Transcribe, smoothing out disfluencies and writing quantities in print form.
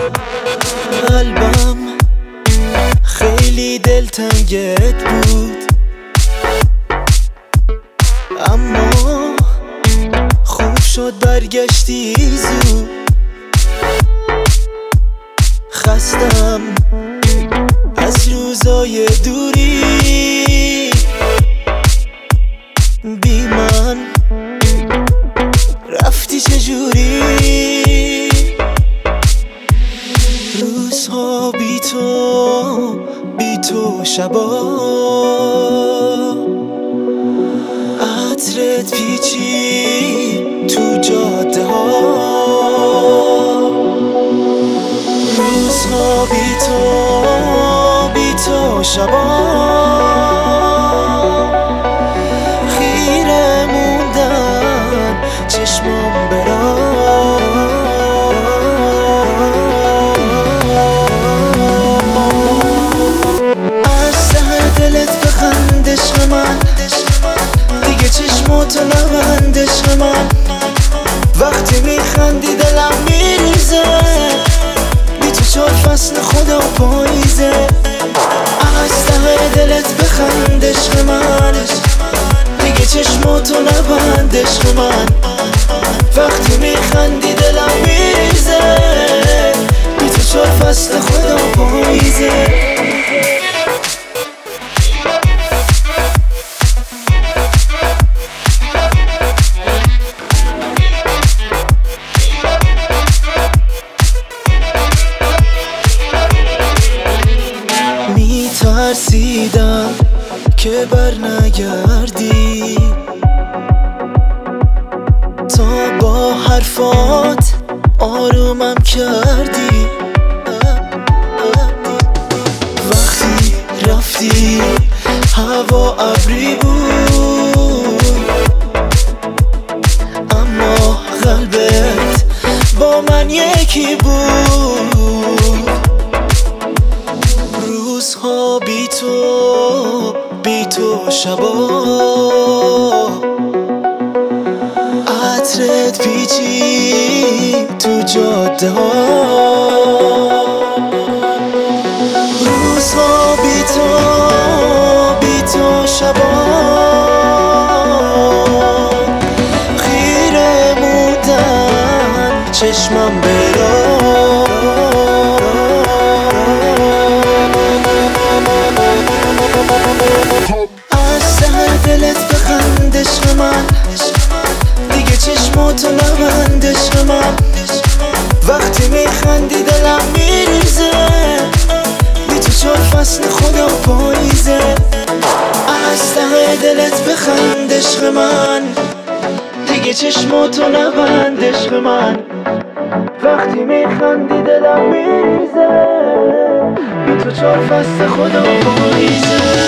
قلبم خیلی دلتنگت بود، اما خوب شد برگشتی زود. خستم از روزای دوری، بی من رفتی چجوری؟ روزها بی تو شبا عطرت پیچی تو جاده ها. روزها بی تو شبا خیره موندن چشمام برا. از ته دلت بخند عشق من، دیگه چشماتو نبند عشق من. وقتی میخندی دلم میریزه، بی تو 4 فصل خدا پاییزه. از ته دلت بخند عشق من، دیگه چشماتو نبند عشق من. وقتی میخندی دلم میریزه، بی تو 4 فصل خدا پاییزه. ترسیدم که بر نگردی، تا با حرفات آرومم کردی. وقتی رفتی هوا ابری بود، اما قلبت با من یکی بود. روزها بی تو شبا عطرت پیچی تو جاده ها. روزها بی تو شبا خیره موندن چشمم برا. از ته دلت بخند عشق من، دیگه چشماتو نبند عشق من. وقتی میخندی دلم میریزه، بی تو 4 فصل خدا پاییزه. از ته دلت بخند عشق من، دیگه چشماتو نبند عشق من. وقتی میخندی دلم میریزه، بی تو 4 فصل خدا پاییزه.